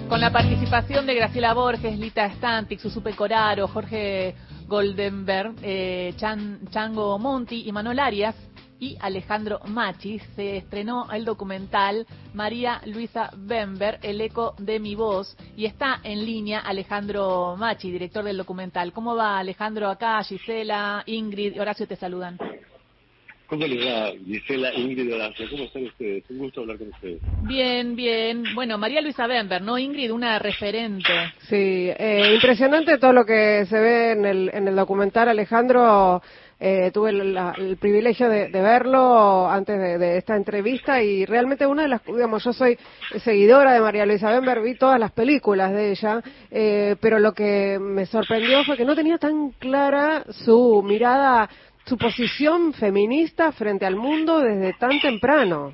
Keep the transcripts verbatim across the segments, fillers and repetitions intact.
Con la participación de Graciela Borges, Lita Stantic, Susupe Coraro, Jorge Goldenberg, eh, Chan, Chango Monti y Manuel Arias y Alejandro Machi, se estrenó el documental María Luisa Bember, El eco de mi voz, y está en línea Alejandro Machi, director del documental. ¿Cómo va, Alejandro? Acá Gisela, Ingrid y Horacio te saludan. ¿Cómo les va, Gisela, Ingrid y Horacio? ¿Cómo están ustedes? Un gusto hablar con ustedes. Bien, bien. Bueno, María Luisa Bember, ¿no, Ingrid? Una referente. Sí, eh, impresionante todo lo que se ve en el, en el documental, Alejandro. Eh, tuve el, la, el privilegio de, de verlo antes de, de esta entrevista y realmente una de las, digamos, yo soy seguidora de María Luisa Bember, vi todas las películas de ella, eh, pero lo que me sorprendió fue que no tenía tan clara su mirada, su posición feminista frente al mundo desde tan temprano.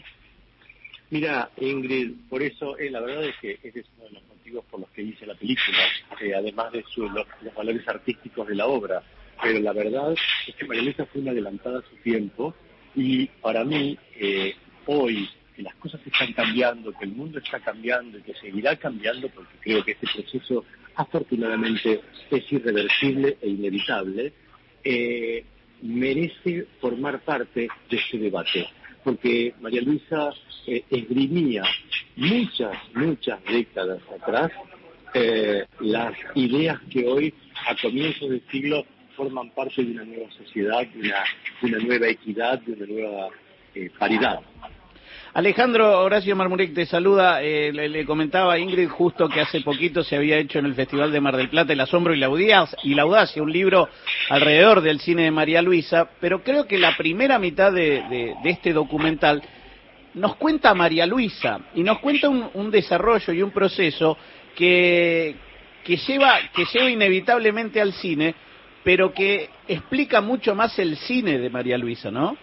Mira, Ingrid, por eso eh, la verdad es que ese es uno de los motivos por los que hice la película, eh, además de su, los, los valores artísticos de la obra. Pero la verdad es que María Luisa fue una adelantada a su tiempo y para mí, eh, hoy, que las cosas están cambiando, que el mundo está cambiando y que seguirá cambiando, porque creo que este proceso afortunadamente es irreversible e inevitable, eh, merece formar parte de este debate. Porque María Luisa eh, esgrimía muchas, muchas décadas atrás eh, las ideas que hoy, a comienzos del siglo, forman parte de una nueva sociedad, de una, de una nueva equidad, de una nueva eh, paridad. Alejandro, Horacio Marmurek te saluda. Eh, le, le comentaba a Ingrid justo que hace poquito se había hecho en el Festival de Mar del Plata El asombro y la audacia, y la audacia, un libro alrededor del cine de María Luisa, pero creo que la primera mitad de, de, de este documental nos cuenta a María Luisa y nos cuenta un, un desarrollo y un proceso que, que, lleva, que lleva inevitablemente al cine, pero que explica mucho más el cine de María Luisa, ¿no?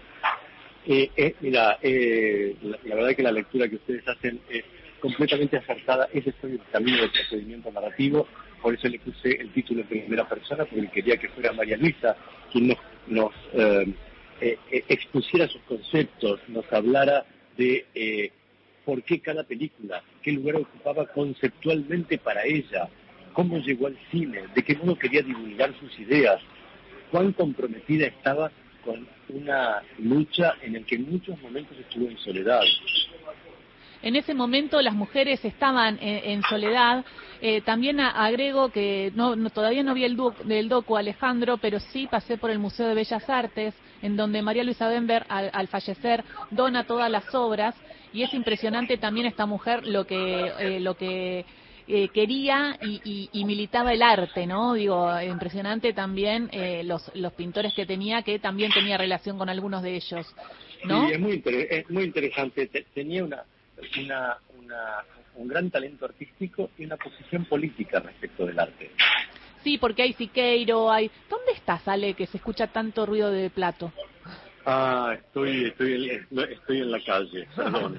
Eh, eh, mira, eh, la, la verdad es que la lectura que ustedes hacen es completamente acertada. Ese fue el camino del procedimiento narrativo, por eso le puse el título en primera persona, porque quería que fuera María Luisa quien nos, nos eh, eh, expusiera sus conceptos, nos hablara de eh, por qué cada película, qué lugar ocupaba conceptualmente para ella, cómo llegó al cine, de qué modo quería divulgar sus ideas, cuán comprometida estaba con una lucha en la que en muchos momentos estuvo en soledad. En ese momento las mujeres estaban en, en soledad. Eh, también a, agrego que no, no, todavía no vi el, doc, el docu, Alejandro, pero sí pasé por el Museo de Bellas Artes, en donde María Luisa Bember, al, al fallecer, dona todas las obras, y es impresionante también esta mujer lo que eh, lo que eh, quería y, y, y militaba el arte, ¿no? Digo, impresionante también eh, los, los pintores que tenía, que también tenía relación con algunos de ellos, ¿no? Sí, es muy, inter es muy interesante. Tenía una, una, una, un gran talento artístico y una posición política respecto del arte. Sí, porque hay Siqueiro, hay... ¿Dónde estás, Ale, que se escucha tanto ruido de plato? Ah, estoy, estoy, estoy en la calle, perdón.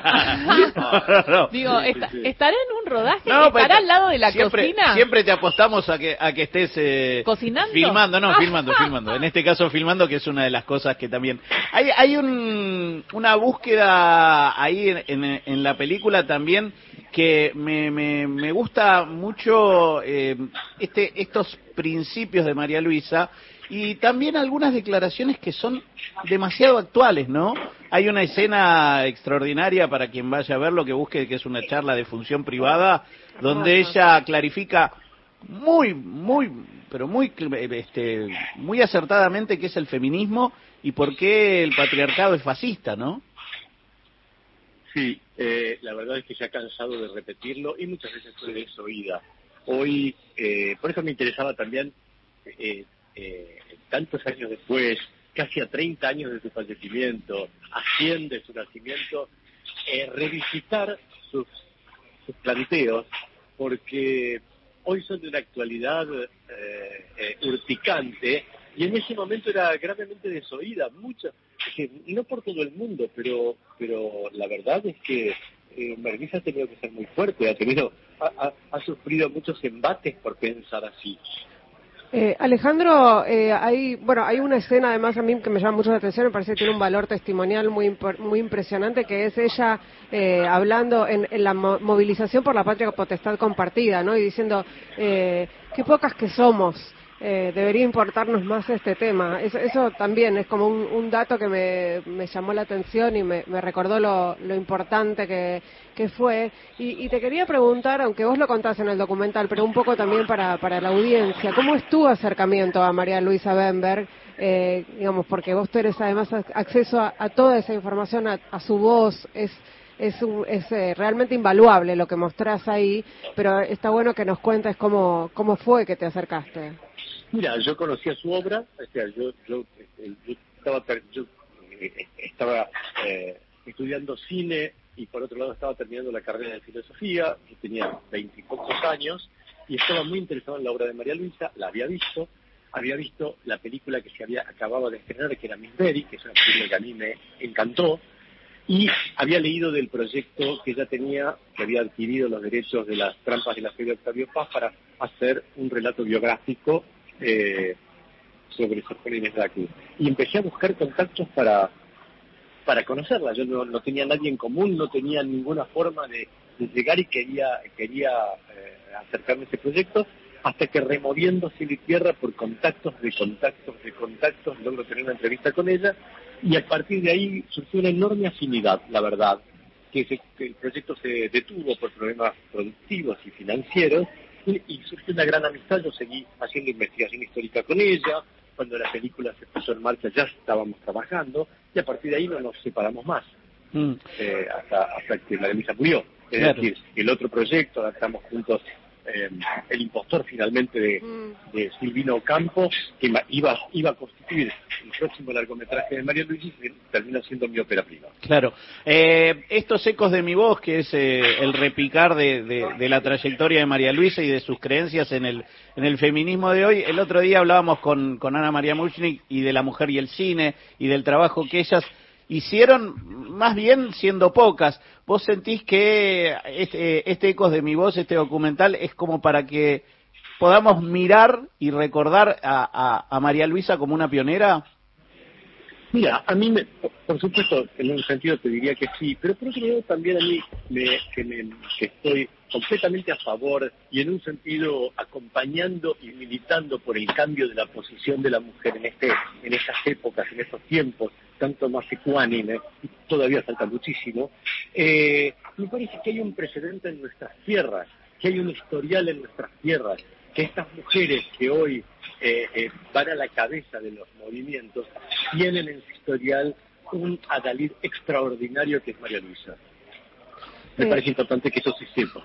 Ah, Digo, sí, está, sí, sí. ¿estará en un rodaje? No, ¿Estará al lado de la siempre, cocina? Siempre te apostamos a que a que estés eh, ¿cocinando? Filmando, no, filmando, filmando. En este caso filmando, que es una de las cosas que también... Hay hay un, una búsqueda ahí en, en, en la película también que me, me, me gusta mucho eh, este estos principios de María Luisa, y también algunas declaraciones que son demasiado actuales, ¿no? Hay una escena extraordinaria para quien vaya a verlo, que busque, que es una charla de función privada, donde ella clarifica muy, muy, pero muy, este, muy acertadamente qué es el feminismo y por qué el patriarcado es fascista, ¿no? Sí, eh, la verdad es que se ha cansado de repetirlo y muchas veces fue desoída. Hoy, eh, por eso me interesaba también... Eh, Eh, tantos años después, casi a treinta años de su fallecimiento, a cien de su nacimiento, eh, revisitar sus, sus planteos, porque hoy son de una actualidad eh, eh, urticante, y en ese momento era gravemente desoída, mucho, que, no por todo el mundo, pero pero la verdad es que eh, María ha tenido que ser muy fuerte, ha tenido ha, ha, ha sufrido muchos embates por pensar así. Eh, Alejandro, eh, hay, bueno, hay una escena además a mí que me llama mucho la atención, me parece que tiene un valor testimonial muy impor- muy impresionante, que es ella eh, hablando en, en la mo- movilización por la patria potestad compartida, ¿no? Y diciendo, eh, qué pocas que somos, eh, debería importarnos más este tema. Eso, eso también es como un, un dato que me, me llamó la atención y me, me recordó lo, lo importante que, que fue. Y, y te quería preguntar, aunque vos lo contás en el documental, pero un poco también para, para la audiencia, ¿cómo es tu acercamiento a María Luisa Bemberg? Eh, digamos, porque vos tenés además acceso a, a toda esa información, a, a su voz, es es, un, es eh, realmente invaluable lo que mostrás ahí, pero está bueno que nos cuentes cómo, cómo fue que te acercaste. Mira, yo conocía su obra, o sea, yo, yo, yo estaba, yo, eh, estaba eh, estudiando cine y por otro lado estaba terminando la carrera de filosofía, yo tenía veintipocos años y estaba muy interesado en la obra de María Luisa, la había visto, había visto la película que se había acababa de estrenar, que era Miss Berry, que es una película que a mí me encantó, y había leído del proyecto que ella tenía, que había adquirido los derechos de las trampas de la fe de Octavio Paz para hacer un relato biográfico eh, sobre Sor Juana Inés de la Cruz. Y empecé a buscar contactos para, para conocerla. Yo no, no tenía nadie en común, no tenía ninguna forma de, de llegar y quería, quería eh, acercarme a ese proyecto, hasta que removiendo cielo y tierra por contactos de contactos de contactos, logro tener una entrevista con ella, y a partir de ahí surgió una enorme afinidad, la verdad, que, se, que el proyecto se detuvo por problemas productivos y financieros, y, y surgió una gran amistad. Yo seguí haciendo investigación histórica con ella, cuando la película se puso en marcha ya estábamos trabajando, y a partir de ahí no nos separamos más, mm. eh, hasta, hasta que María Luisa murió. Es claro. decir, el otro proyecto, adaptamos juntos eh, El impostor finalmente de, mm. de Silvino Campo, que iba, iba a constituir el próximo largometraje de María Luisa, y termina siendo mi ópera prima. Claro. Eh, estos ecos de mi voz, que es eh, el repicar de, de, de la trayectoria de María Luisa y de sus creencias en el, en el feminismo de hoy. El otro día hablábamos con, con Ana María Muchnik y de la mujer y el cine y del trabajo que ellas hicieron, más bien siendo pocas. ¿Vos sentís que este, este Ecos de mi voz, este documental, es como para que podamos mirar y recordar a, a, a María Luisa como una pionera? Mira, a mí, me, por supuesto, en un sentido te diría que sí, pero por otro lado también a mí me, que, me, que estoy completamente a favor y en un sentido acompañando y militando por el cambio de la posición de la mujer en este, en estas épocas, en estos tiempos, tanto más ecuánime, todavía falta muchísimo. Eh, me parece que hay un precedente en nuestras tierras, que hay un historial en nuestras tierras, que estas mujeres que hoy eh, eh, van a la cabeza de los movimientos tienen en su historial un adalid extraordinario que es María Luisa. Me eh, parece importante que eso se sepa.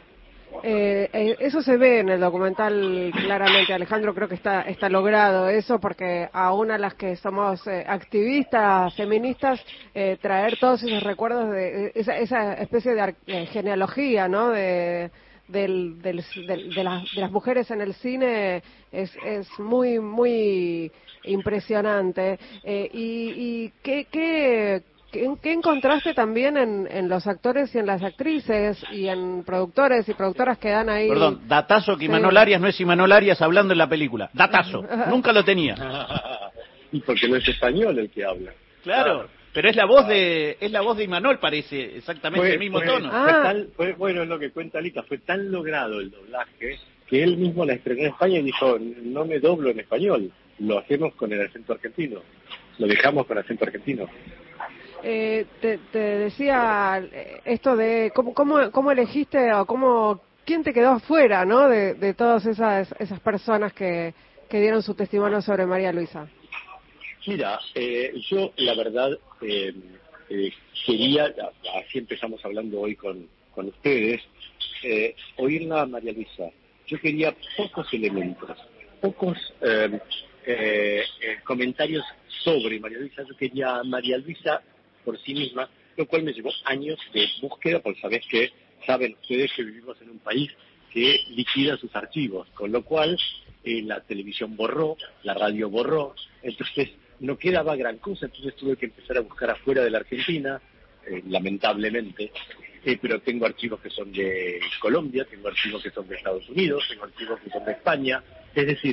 Eh, eh, eso se ve en el documental claramente, Alejandro, creo que está está logrado eso, porque aún a las que somos eh, activistas feministas, eh, traer todos esos recuerdos de esa, esa especie de eh, genealogía, ¿no?, de Del, del, del, de, las, de las mujeres en el cine es, es muy muy impresionante. Eh, y y ¿qué, qué, qué, qué encontraste también en, en los actores y en las actrices y en productores y productoras que dan ahí? Perdón, datazo que sí. Imanol Arias no es Imanol Arias hablando en la película. Datazo, nunca lo tenía. Y porque no es español el que habla. Claro. claro. Pero es la voz de es la voz de Imanol, parece exactamente fue, el mismo fue, tono. Ah. Fue tal, fue, bueno, es lo que cuenta Lita, fue tan logrado el doblaje que él mismo la estrenó en España y dijo, no me doblo en español, lo hacemos con el acento argentino, lo dejamos con acento argentino. Eh, te, te decía esto de cómo, cómo, cómo elegiste o cómo, quién te quedó afuera, ¿no?, de, de todas esas, esas personas que, que dieron su testimonio sobre María Luisa. Mira, eh, yo la verdad eh, eh, quería, así empezamos hablando hoy con, con ustedes, eh, oírla a María Luisa. Yo quería pocos elementos, pocos eh, eh, eh, comentarios sobre María Luisa. Yo quería a María Luisa por sí misma, lo cual me llevó años de búsqueda, porque sabés que, saben ustedes que vivimos en un país que liquida sus archivos, con lo cual eh, la televisión borró, la radio borró, entonces no quedaba gran cosa, entonces tuve que empezar a buscar afuera de la Argentina, eh, lamentablemente, eh, pero tengo archivos que son de Colombia, tengo archivos que son de Estados Unidos, tengo archivos que son de España, es decir,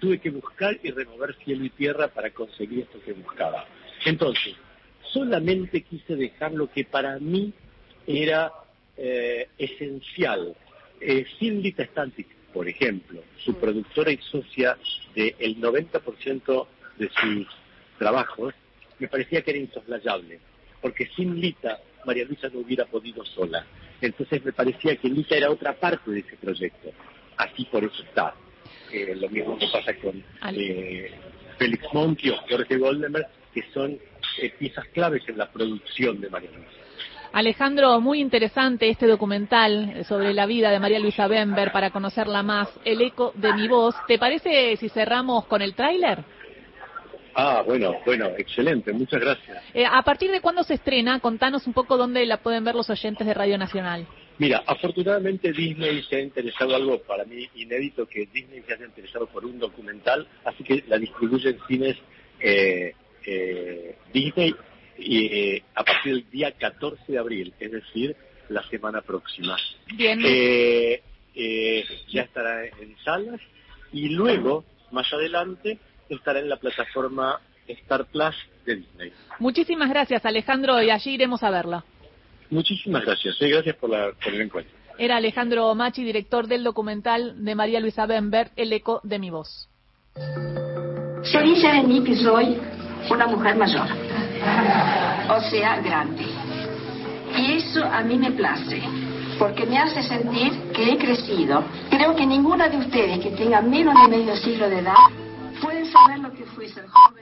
tuve que buscar y remover cielo y tierra para conseguir esto que buscaba. Entonces, solamente quise dejar lo que para mí era eh, esencial. Eh, sin Lita Stantic, por ejemplo, su productora y socia del noventa por ciento de sus trabajos, me parecía que era insoslayable, porque sin Lita, María Luisa no hubiera podido sola. Entonces me parecía que Lita era otra parte de ese proyecto. Así por eso está. Eh, lo mismo que pasa con eh, Félix Monti o Jorge Goldenberg, que son eh, piezas claves en la producción de María Luisa. Alejandro, muy interesante este documental sobre la vida de María Luisa Bember, para conocerla más, El eco de mi voz. ¿Te parece si cerramos con el tráiler? Ah, bueno, bueno, excelente, muchas gracias. Eh, ¿A partir de cuándo se estrena? Contanos un poco dónde la pueden ver los oyentes de Radio Nacional. Mira, afortunadamente Disney se ha interesado, algo para mí inédito, que Disney se haya interesado por un documental, así que la distribuye en cines eh, eh, Disney y, eh, a partir del día catorce de abril, es decir, la semana próxima. Bien. Eh, eh, ya estará en salas y luego, más adelante, estará en la plataforma Star Plus de Disney. Muchísimas gracias, Alejandro, y allí iremos a verla. Muchísimas gracias, eh, gracias por, la, por el encuentro. Era Alejandro Machi, director del documental de María Luisa Bember, El eco de mi voz. Se dice de mí que soy una mujer mayor, o sea, grande. Y eso a mí me place, porque me hace sentir que he crecido. Creo que ninguna de ustedes que tenga menos de medio siglo de edad pueden saber lo que fue ser joven.